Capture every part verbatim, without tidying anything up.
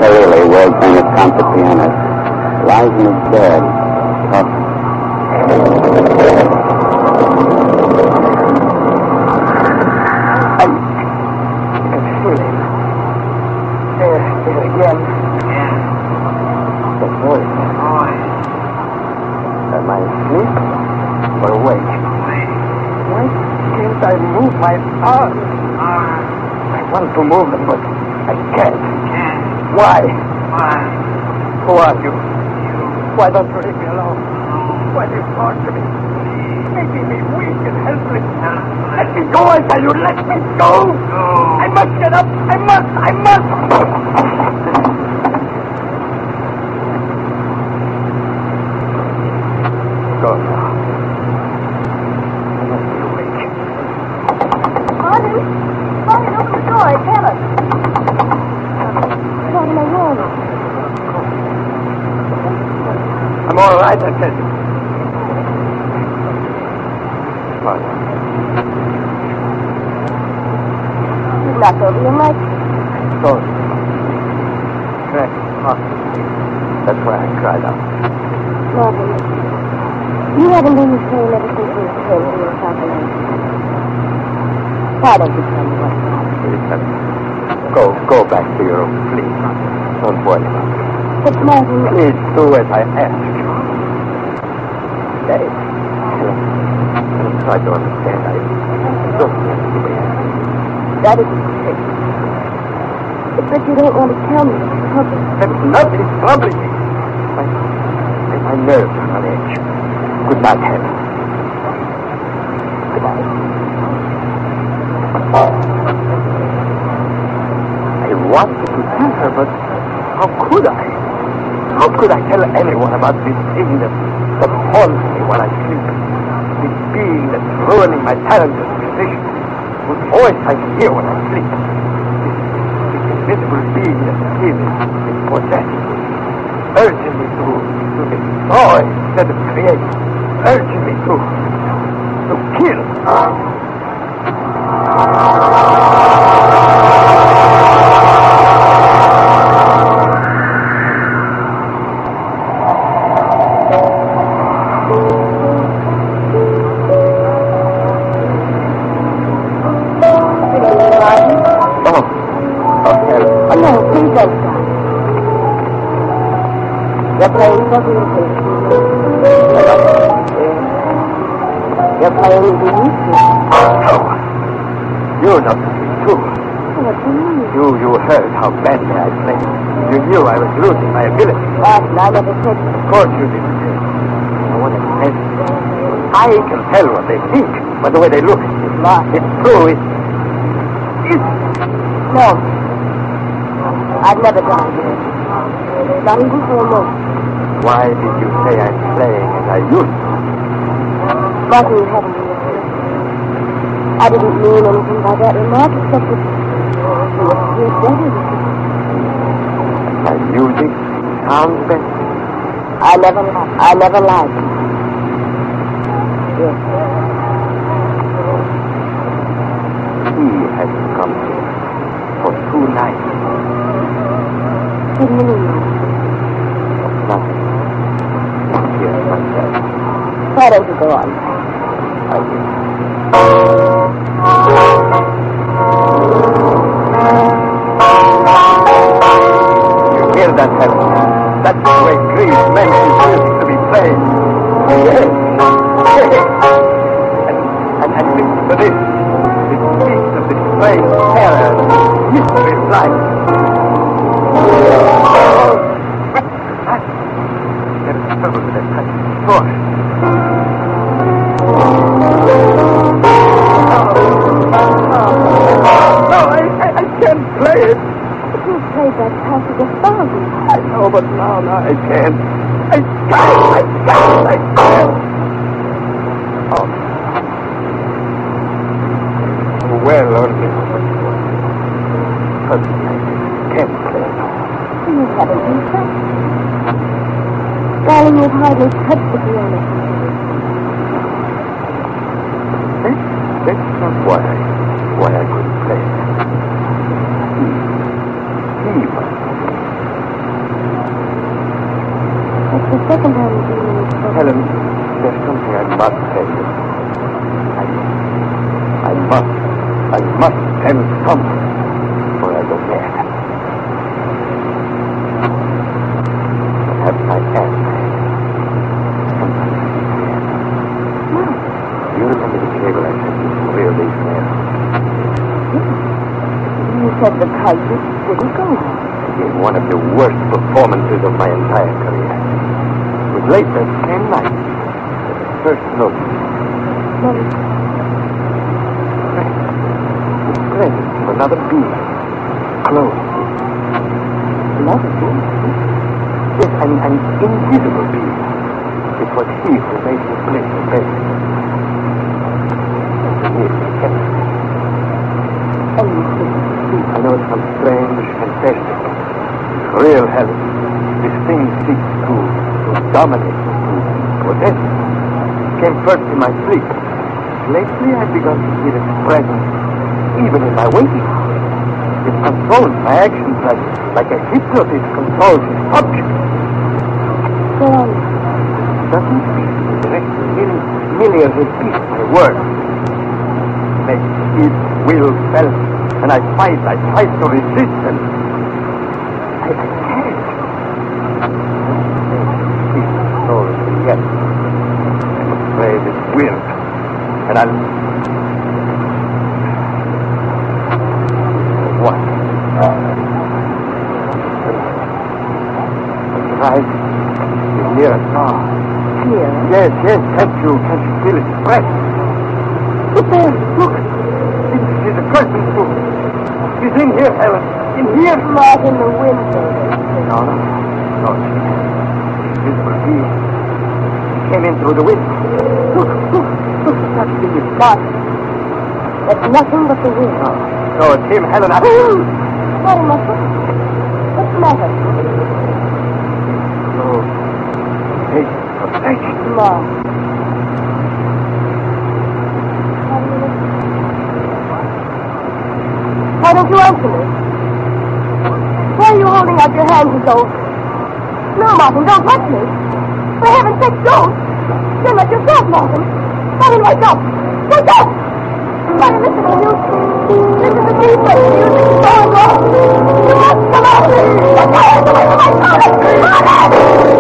Paley, world famous concert pianist, lies in his bed, talking. I can feel him. There, there again. Yeah. The voice. Voice. Am I asleep or awake? Wait. Why can't I move my arms? Arms. I want to move them, but I can't. Can't. Why? Why? Who are you? You. Why don't you leave me alone? Alone. Why do you torture me? Making me weak and helpless. Helpless. Let me go, I tell you. Let me go. Go. I must get up. I must. I must. Go now. I must be awake. Martin, Martin, open the door. It's Helen. What am I wrong? I'm all right, I tell you. What? You knocked over your mic. Sorry. Crack. Huh. That's why I cried out. Martin, you haven't been the same ever since we came to your Southland. Why don't you tell me what's wrong? Listen. Go, go back to your room, please. Don't worry about it. But Martin... Please do as I ask you. Stay. Helen, Helen, try to understand. I don't want to be happy. That is a mistake. But you don't want to tell me what's troubling. There's nothing troubling me. My, my, my nerves are on edge. Good night, Helen. Good night. I wanted to tell her, but how could I? How could I tell anyone about this thing that, that haunts me while I sleep? This being that's ruining my talent as a musician, whose voice I hear when I sleep. This, this invisible being that is, is possessed, urging me to, to destroy instead of create, urging me to, to kill. You're playing for music. You're playing the music. No. You're not playing too. What do you mean? You, you heard how badly I played. You knew I was losing my ability. Martin, I never said Of course you didn't. I want to tell you. I can tell what they think by the way they look. It's Martin. It's true. It's... It's... No. I've never done it. Not even for a moment. Why did you say I'm playing as I used to? Martin, you haven't been listening. I didn't mean anything by that remark except that you were better with it. My music sounds better. I never lied. I never lied. Yes. He has come here for two nights. What do you mean? Nothing. Here's myself. Why don't you go on? I will. You hear that, Helen? That's the way Greece meant his music to be played. Yes. Yes. And, and, and listen to this. This piece of this strange terror and mystery of life. Oh, what? There is trouble with that touch. Door. No, I, I, I can't play it. But you played that passage a thousand times. I know, but now, now I can't. I can't, I can't, I can't. Oh. Well, only but I can't play it. You haven't been practicing. Darling, you've hardly touched the piano. That, that's not why I, why I couldn't play it. He, he must. second time you spoke. Helen, there's something I must tell you. I, I must, I must tell someone before I go mad. Perhaps I am mad. Sometimes I can. No. You remember the cable I sent you from Rio de Janeiro? You said the kite didn't go. I gave one of the worst performances of my entire career. It was late that same night. The first note. No. The presence of another being. Close. Another being? Yes, an, an invisible being. It was he who made me place the bed. And you think? I know it sounds strange, fantastic. Real Helen. This thing seeks to, to dominate, to possess me. It came first in my sleep. Lately I've begun to feel its presence even in my waking hours. It controls my actions like, like a hypnotist controls his subject. Go on. Doesn't speak to the next mil- million repeat my words. Make its will felt, and I fight, I fight to resist, and I, I can't. It controls me yet. I'm afraid it will, and I'll... What? Right, you're near a star. Here? Yes, yes, can't you, can't you feel its breath? Look there, look. He's a person who... He's in here, Helen. In here. Not in the window. No, no. No, it's visible being. He came in through the window. Look, look, look. That thing is dark. That's nothing but the wind. No, no, it's him, Helen. I... What am I saying? What's the matter? No. Hey, hey. No. Why don't you answer me? Why are you holding out your hands as though... No, Martin, don't touch me. For heaven's sake, don't. Don't let yourself, Martin. Martin, wake up. Wake up! Martin, listen to you. Listen to me, but you think it's going wrong. You must come out. Get your hands away from my shoulder. Martin!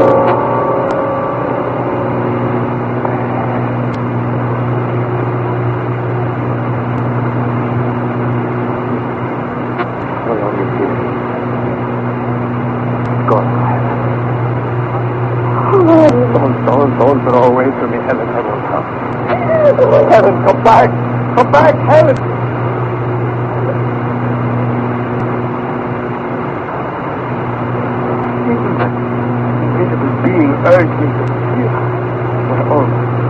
Don't throw away from me, Helen. I won't come. Helen, come back. Come back, Helen. Even that invisible being urged me to fear my own.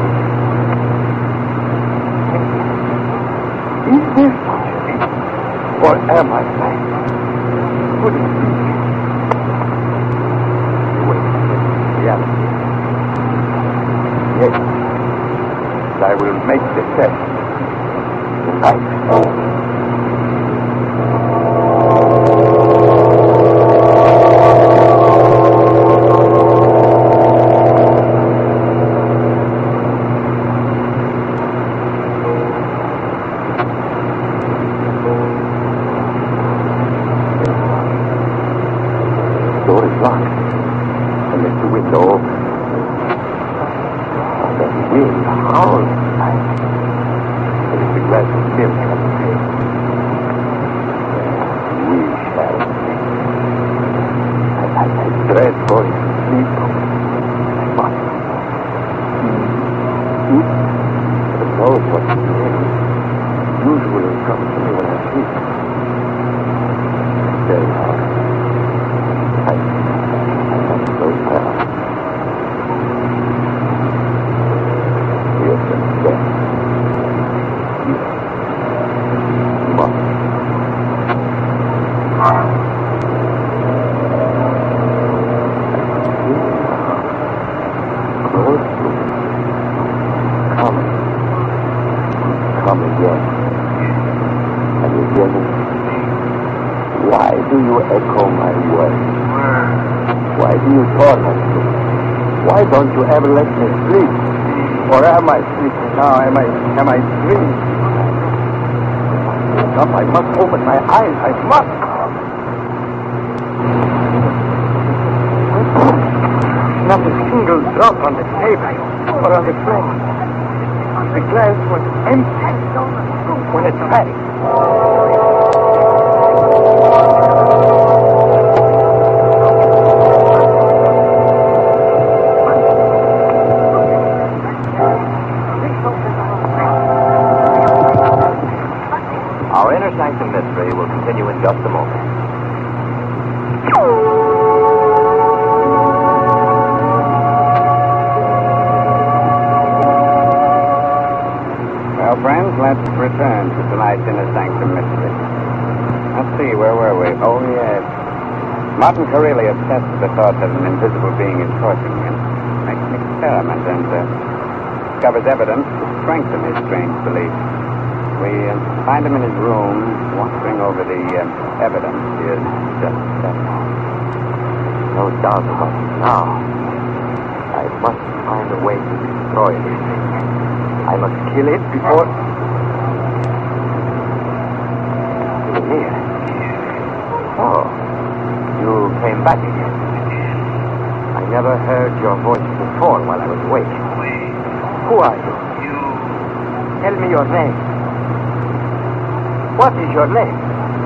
Is there such a thing? Or am I mad? Could it be? Wait, reality. Yes, I will make the test tonight. The door is locked. I left the window open. Wind howls tonight. There is a glass of milk on the table. We shall see. I, I, I dread going to sleep. I must. Heaven knows what to do. Usually it comes to me when I sleep. It's very hard. I, I must close my eyes. Come again. And again. Why do you echo my words? Why do you torment me? Why don't you ever let me sleep? Or am I sleeping now? Am I, am I dreaming? Up, I must open my eyes. I must. Not a single drop on the table or on the floor. The glass was empty when it fell. Our Inner Sanctum mystery will continue in just a moment. Well, friends, let's return to tonight's Inner Sanctum mystery. Let's see, where were we? Oh, yes. Martin Corelli obsessed with the thought that an invisible being is torturing him. Makes an experiment and uh, discovers evidence to strengthen his strange belief. We uh, find him in his room, watching over the uh, evidence he has just set. No doubt about it now. I must find a way to destroy this thing. I must kill it before... You're here. Oh, you came back again. I never heard your voice before while I was awake. Who are you? You. Tell me your name. What is your name?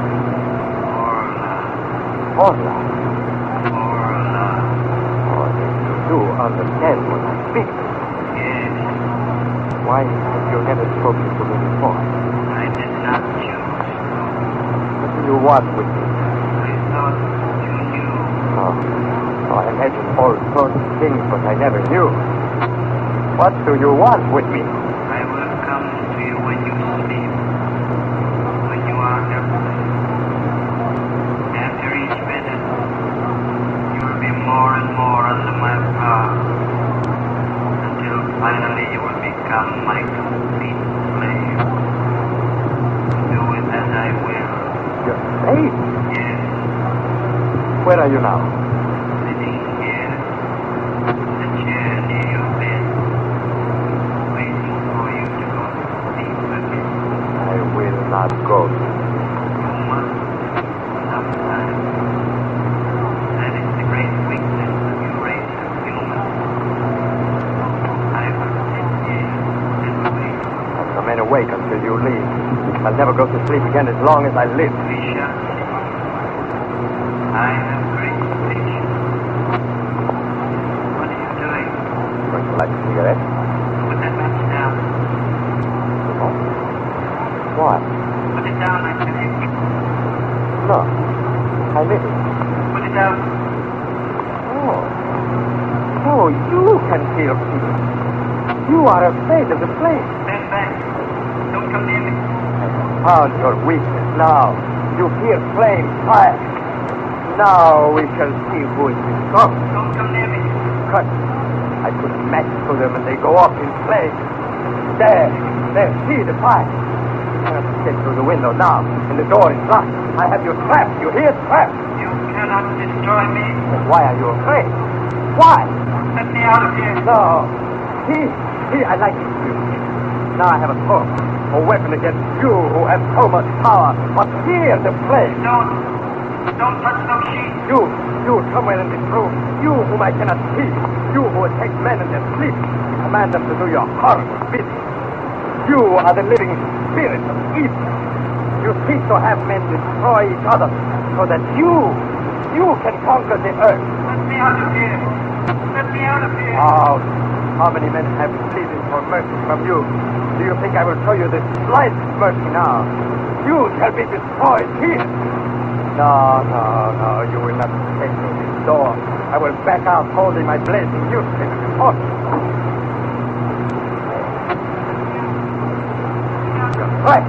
Orla. Orla. Orla. Oh, then you do understand what I speak. Yes. Why have you never spoken to me before? I did not choose. What do you want with me? I thought you knew. Oh, oh I imagined all sorts of things, but I never knew. What do you want with me? I will come to you when you sleep. When you are helpless. After each visit, you will be more and more under my power. Until finally you will become my complete slave. Do it as I will. Your slave? Yes. Where are you now? Sitting here. In the chair near your bed. Waiting for you to go to sleep again. I will not go. You must. Sometimes. That is the great weakness of your race of humans. I will sit here and wait. I'll remain awake until you leave. I'll never go to sleep again as long as I live. We shall see. I have great patience. What are you doing? Going to light a cigarette? Put that match down. Oh. What? Put it down, I tell you. No. I lit it. Put it down. Oh. Oh, you can feel fear. You are afraid of the flame. Stand back. Don't come near me. I found your weakness now. You fear flame, fire. Now we shall see who is strong. Don't come near me. Cut. I put a match to them and they go off in flames. There. There. See the fire. I cannot escape through the window now, and the door is locked. I have you trapped. You hear? Trapped. You cannot destroy me. Then why are you afraid? Why? Let me out of here. No. See? See, I like it. Now I have a sword. A weapon against you who have so much power. But fear the flame. Don't. Don't touch those sheets. You. You somewhere in this room. You whom I cannot see. You who attack men in their sleep. Command them to do your horrible bidding. You are the living spirit of evil. You seek to have men destroy each other so that you, you can conquer the earth. Let me out of here. Let me out of here. Oh, how many men have pleaded for mercy from you? Do you think I will show you this slightest mercy now? You shall be destroyed here. No, no, no, you will not escape through this door. I will back out holding my blazing newspaper before you. You're right.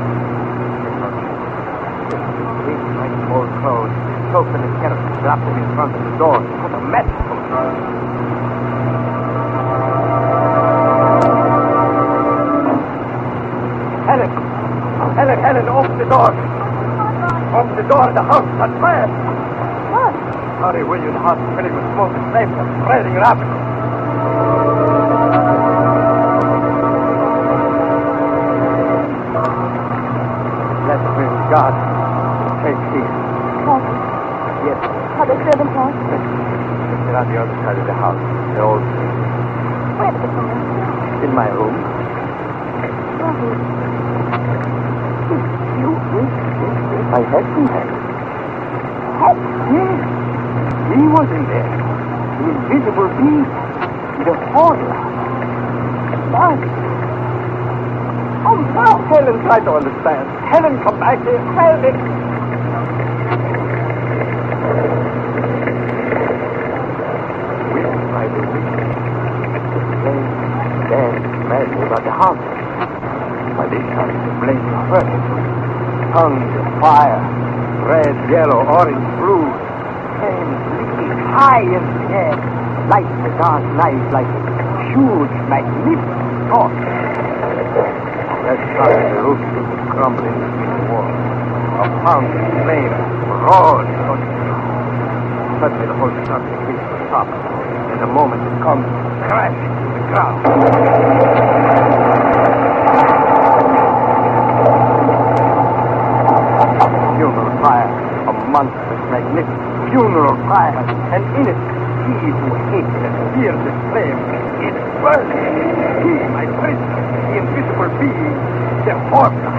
These nice old clothes, soaked in the skeleton, dropped them in front of the door. Put a match to it. Helen! Helen, Helen, open the door! Open the door, the house is on fire! What? Hurry, will you? The house is filling with smoke and flames are spreading rapidly. talking? Yes. Are the servants out? They're on the other side of the house. They're all asleep. Where did they come in? In my room. Martin. You? Yes, yes, yes. I had seen him. Had? Yes. He was in there. The invisible being. The horror. Martin. Oh, no. Helen, try to understand. Helen, come back here. Helen. Weeks by the week, the flame danced madly about the house. By this time, the flames were burning. Tongues of fire, red, yellow, orange, blue, flames leaping high in the air, like the dark night, like a huge, magnificent torch. That time the roof was crumbling between the walls. A pounding flame roared on the ground. Suddenly the whole started to hit the top. In a moment it comes crashing to the ground. Funeral fire, a monstrous, magnificent funeral fire, and in it, he who hated and feared the flame is burning. He, my prisoner, the invisible being, the horror.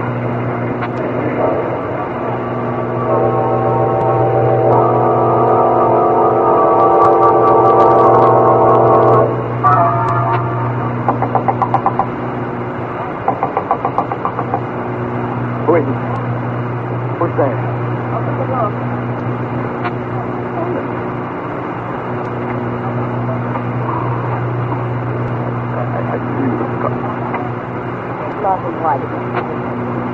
Who is it? Who's there? Open the door. I, I see you've got... Martin, why did you come in?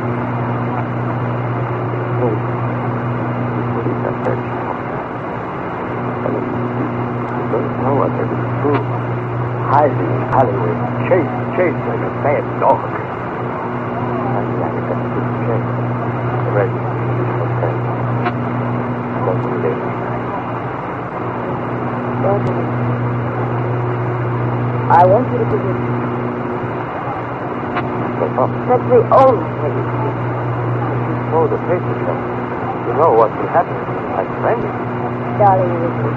No. You believe that search. I mean, you don't know what it is true. Hiding in alleyways, chased, chased like a bad dog. And like a big chase. The rest is for sale. Doesn't live. Martin, I want you to believe me. Step up. That's the only thing. Oh, the paper shop. You know what will happen. My friend. Darling, listen.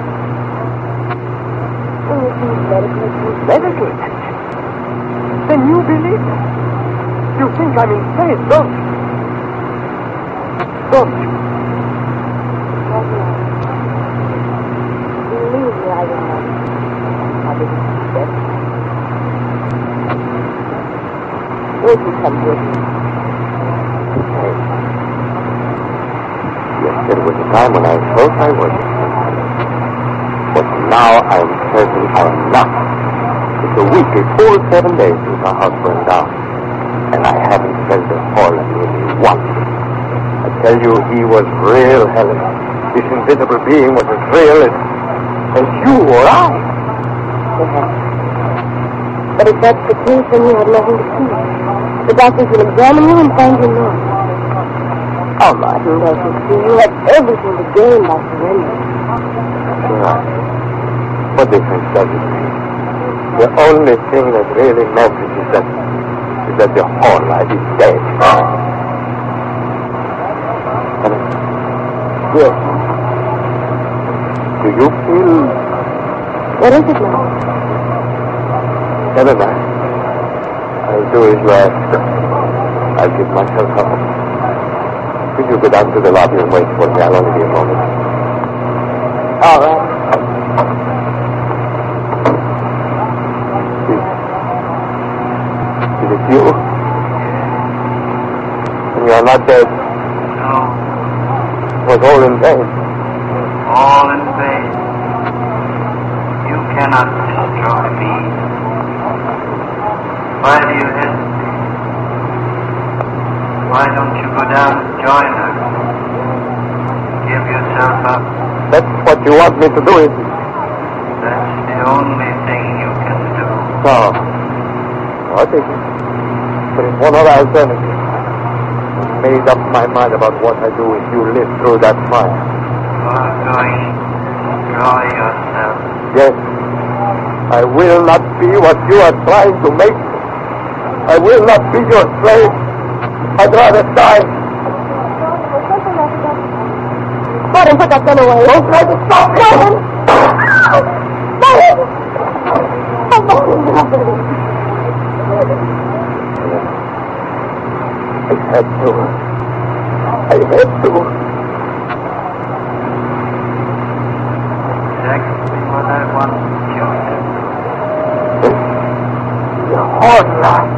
Will you please medicate me? Medicate? Then you believe me. You think I'm insane, don't you? Don't you? Martin, believe me, I will not. I didn't suspect. Will you come with me? Yes, there was a time when I thought I was. But now I'm certain I am not. It's a week, a full seven days since our house burned down. And I haven't felt the horror nearly once. I tell you, he was real, Helen. This invisible being was as real as, as you or I. Perhaps. But if that's the case, then you have nothing to fear. The doctors will examine you and find you not. Oh, Martin, don't you see? You have everything to gain by surrendering. Sure. What difference does it make? The only thing that really matters is that is that the whole life is dead. Helen? Yes. Do you feel... What is it now? Never mind. I'll do as you ask. I'll give myself up. Will you go down to the lobby and wait for me? I'll only be a moment. All right. Is, is it you? And you are not dead? No, It was all in vain. all in vain. You cannot destroy me. Why do you hesitate? Why don't you go down and join her? Give yourself up. That's what you want me to do, is it? That's the only thing you can do. No. What is it? There is one other alternative. I've made up my mind about what I do if you live through that fire. You are going to destroy yourself. Yes. I will not be what you are trying to make me. I will not be your slave. I'd rather die. Martin, put that gun away. Don't try to stop Martin. Martin! Oh, Martin, Martin. I had to. I had to. Jack, before that one killed him. The horn laughed.